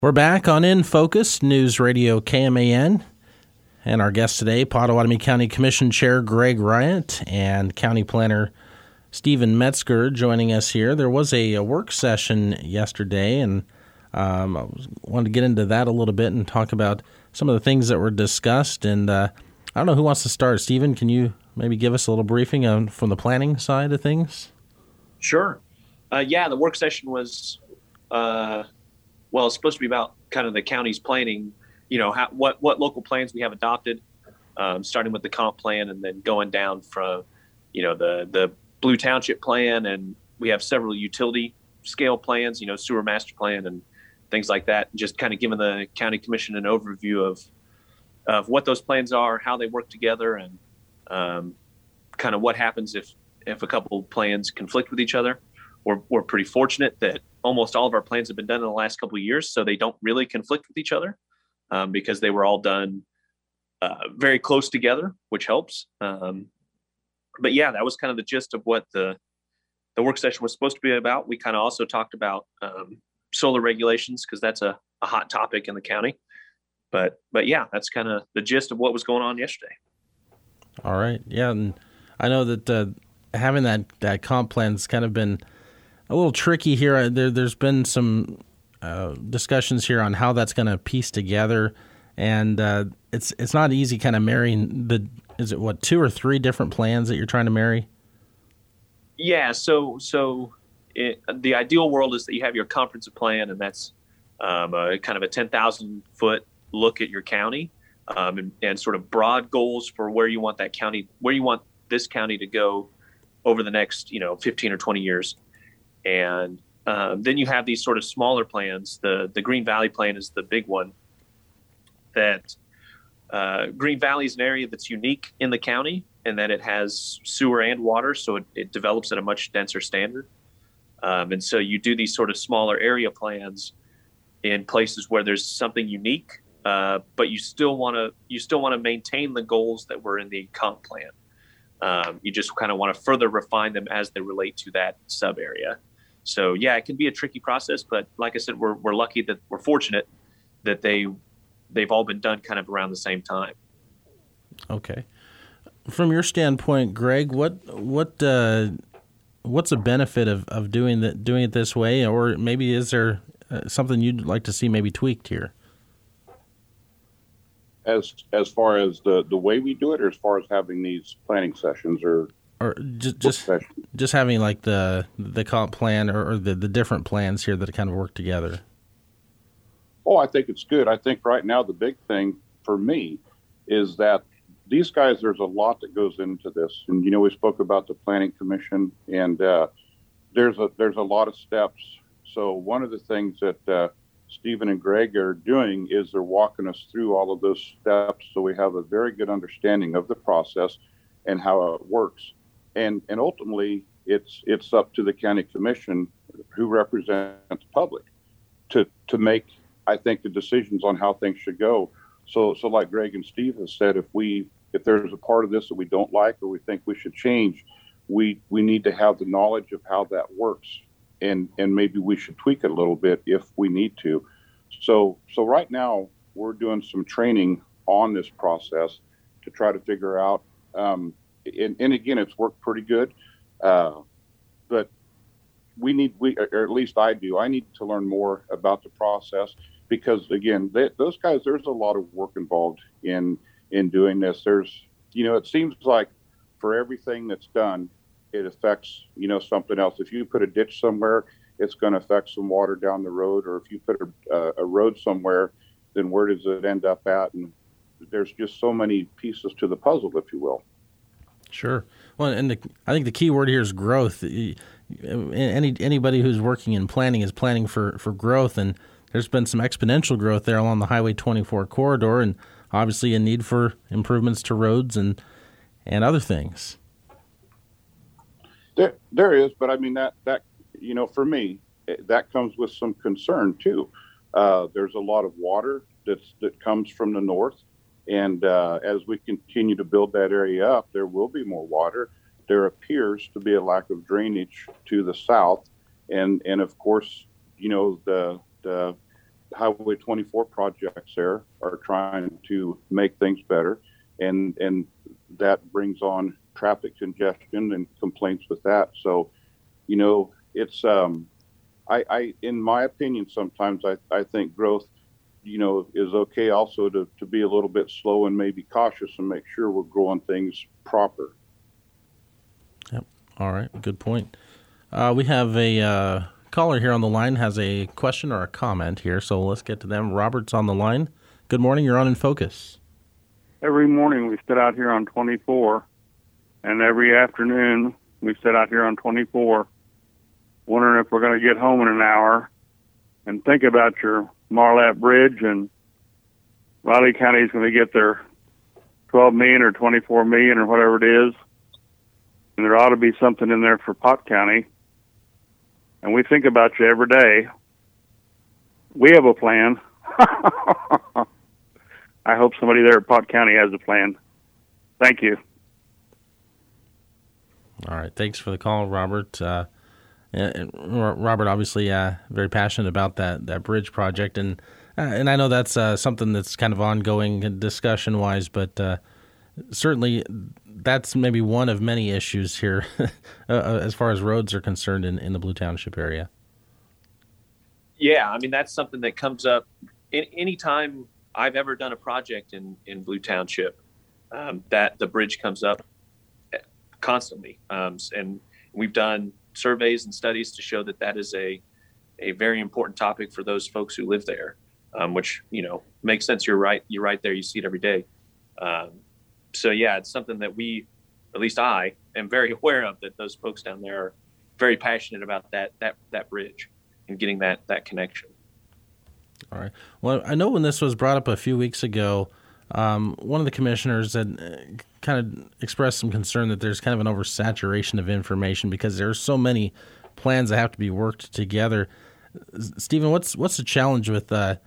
We're back on In Focus, News Radio KMAN, and our guest today, Pottawatomie County Commission Chair Greg Ryatt and County Planner Stephen Metzger joining us here. There was a work session yesterday, and I wanted to get into that a little bit and talk about some of the things that were discussed. And I don't know who wants to start. Stephen, can you maybe give us a little briefing from the planning side of things? Sure. The work session was... it's supposed to be about kind of the county's planning, what local plans we have adopted, starting with the comp plan and then going down from, the Blue Township plan. And we have several utility scale plans, sewer master plan and things like that. Just kind of giving the county commission an overview of what those plans are, how they work together, and kind of what happens if a couple plans conflict with each other. We're pretty fortunate that almost all of our plans have been done in the last couple of years, so they don't really conflict with each other because they were all done very close together, which helps. That was kind of the gist of what the work session was supposed to be about. We kind of also talked about solar regulations because that's a hot topic in the county. But that's kind of the gist of what was going on yesterday. All right. Yeah, and I know that having that comp plan's kind of been a little tricky here. There's been some discussions here on how that's going to piece together, and it's not easy kind of marrying is it 2 or 3 different plans that you're trying to marry? Yeah, so the ideal world is that you have your comprehensive plan, and that's kind of a 10,000 foot look at your county, and sort of broad goals for where you want this county to go over the next 15 or 20 years. And then you have these sort of smaller plans. The Green Valley plan is the big one. That Green Valley is an area that's unique in the county in that it has sewer and water, so it develops at a much denser standard. And so you do these sort of smaller area plans in places where there's something unique, but you still want to maintain the goals that were in the comp plan. You just kind of want to further refine them as they relate to that sub area. So it can be a tricky process, but like I said, we're lucky that we're fortunate that they've all been done kind of around the same time. Okay. From your standpoint, Greg, what's the benefit of doing it this way, or maybe is there something you'd like to see maybe tweaked here? As far as the way we do it, or as far as having these planning sessions, or just having like the comp plan or the different plans here that kind of work together? Oh, I think it's good. I think right now the big thing for me is that these guys, there's a lot that goes into this, and we spoke about the planning commission, and there's a lot of steps. So one of the things that Stephen and Greg are doing is they're walking us through all of those steps, so we have a very good understanding of the process and how it works. And ultimately, it's up to the county commission, who represents the public, to make, I think, the decisions on how things should go. So like Greg and Steve have said, if there's a part of this that we don't like or we think we should change, we need to have the knowledge of how that works, and maybe we should tweak it a little bit if we need to. So right now we're doing some training on this process to try to figure out. And again, it's worked pretty good, but or at least I do. I need to learn more about the process because, again, those guys, there's a lot of work involved in doing this. There's, it seems like for everything that's done, it affects, something else. If you put a ditch somewhere, it's going to affect some water down the road, or if you put a road somewhere, then where does it end up at? And there's just so many pieces to the puzzle, if you will. Sure. Well, and I think the key word here is growth. Anybody who's working in planning is planning for growth, and there's been some exponential growth there along the Highway 24 corridor, and obviously a need for improvements to roads and other things. There is, but I mean that for me, that comes with some concern too. There's a lot of water that comes from the north. And as we continue to build that area up, there will be more water. There appears to be a lack of drainage to the south. And of course, the Highway 24 projects there are trying to make things better, and that brings on traffic congestion and complaints with that. So, it's I in my opinion, sometimes I think growth, is okay also to be a little bit slow and maybe cautious and make sure we're growing things proper. Yep. All right. Good point. We have a caller here on the line has a question or a comment here, so let's get to them. Robert's on the line. Good morning. You're on In Focus. Every morning we sit out here on 24, and every afternoon we sit out here on 24, wondering if we're going to get home in an hour, and think about your Marlatt Bridge, and Riley County is going to get their $12 million or $24 million or whatever it is, and there ought to be something in there for Pot County. And we think about you every day. We have a plan. I hope somebody there at Pot County has a plan. Thank you. All right. Thanks for the call, Robert. Robert, obviously, very passionate about that bridge project, and I know that's something that's kind of ongoing discussion-wise, but certainly that's maybe one of many issues here as far as roads are concerned in the Blue Township area. Yeah, I mean, that's something that comes up any time I've ever done a project in Blue Township, that the bridge comes up constantly. And we've done surveys and studies to show that is a very important topic for those folks who live there, which, makes sense. You're right there. You see it every day. So yeah, it's something that at least I am very aware of, that those folks down there are very passionate about that bridge and getting that connection. All right. Well, I know when this was brought up a few weeks ago, one of the commissioners had kind of expressed some concern that there's kind of an oversaturation of information because there's so many plans that have to be worked together. Stephen, what's the challenge with that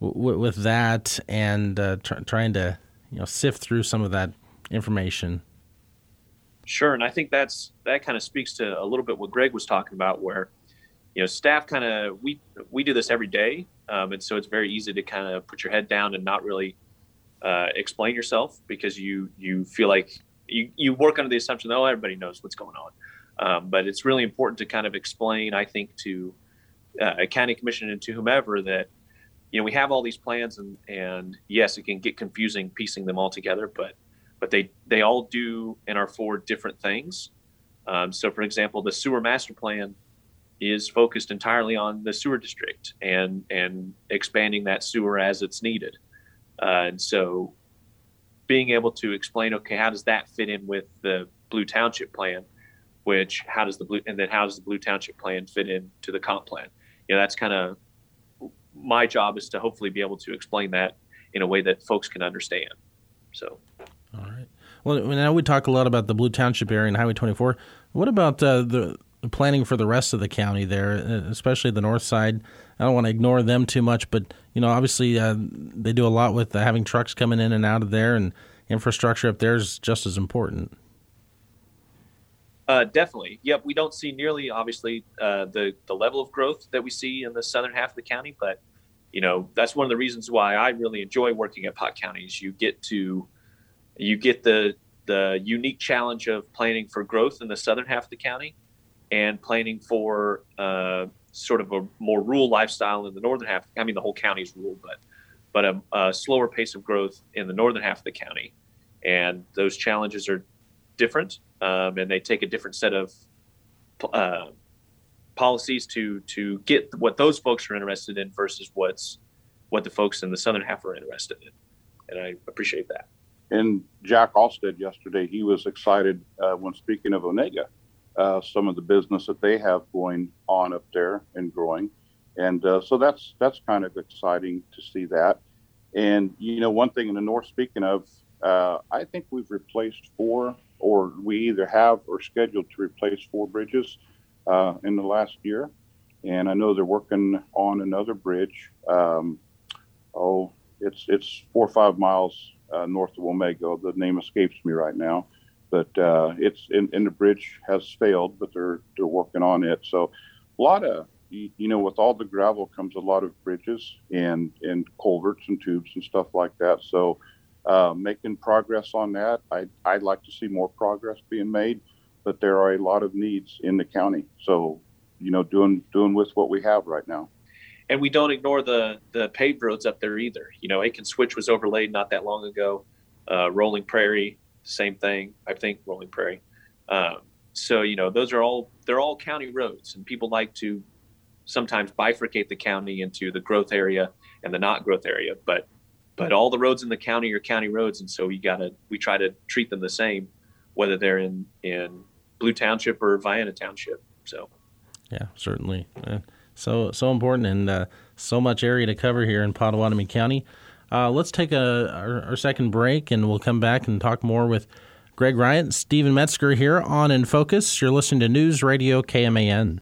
and trying to sift through some of that information? Sure, and I think that kind of speaks to a little bit what Greg was talking about, where staff kind of we do this every day, and so it's very easy to kind of put your head down and not really explain yourself, because you feel like you work under the assumption that everybody knows what's going on, but it's really important to kind of explain, I think, to a county commission and to whomever that we have all these plans, and yes, it can get confusing piecing them all together, but they all do and are for different things. So for example, the sewer master plan is focused entirely on the sewer district and expanding that sewer as it's needed. And so being able to explain, okay, how does that fit in with the Blue Township plan, how does the Blue Township plan fit into the comp plan? That's kind of my job, is to hopefully be able to explain that in a way that folks can understand. So. All right. Well, now we talk a lot about the Blue Township area and Highway 24. What about the planning for the rest of the county there, especially the north side? I don't want to ignore them too much, but obviously they do a lot with having trucks coming in and out of there, and infrastructure up there is just as important. Definitely. Yep. We don't see nearly, obviously, the level of growth that we see in the southern half of the county, but that's one of the reasons why I really enjoy working at Pot County. Is you get the unique challenge of planning for growth in the southern half of the county and planning for sort of a more rural lifestyle in the northern half. I mean, the whole county is rural, but a slower pace of growth in the northern half of the county. And those challenges are different, and they take a different set of policies to get what those folks are interested in versus what the folks in the southern half are interested in. And I appreciate that. And Jack Alstead yesterday, he was excited when speaking of Onega, some of the business that they have going on up there and growing. And so that's kind of exciting to see that. And, one thing in the north, speaking of, I think we've replaced 4, or we either have or scheduled to replace 4 bridges in the last year. And I know they're working on another bridge. It's 4 or 5 miles north of Wamego. The name escapes me right now, but it's in the bridge has failed, but they're working on it. So a lot of with all the gravel comes a lot of bridges and culverts and tubes and stuff like that. So making progress on that. I'd like to see more progress being made, but there are a lot of needs in the county. So, doing with what we have right now. And we don't ignore the paved roads up there either. Aiken Switch was overlaid not that long ago. Rolling Prairie, same thing. I think Rolling Prairie. So they're all county roads, and people like to sometimes bifurcate the county into the growth area and the not growth area. But all the roads in the county are county roads, and so we try to treat them the same, whether they're in Blue Township or Vienna Township. So. Yeah, certainly. So important, and so much area to cover here in Pottawatomie County. Let's take our second break, and we'll come back and talk more with Greg Ryan, Stephen Metzger here on In Focus. You're listening to News Radio KMAN.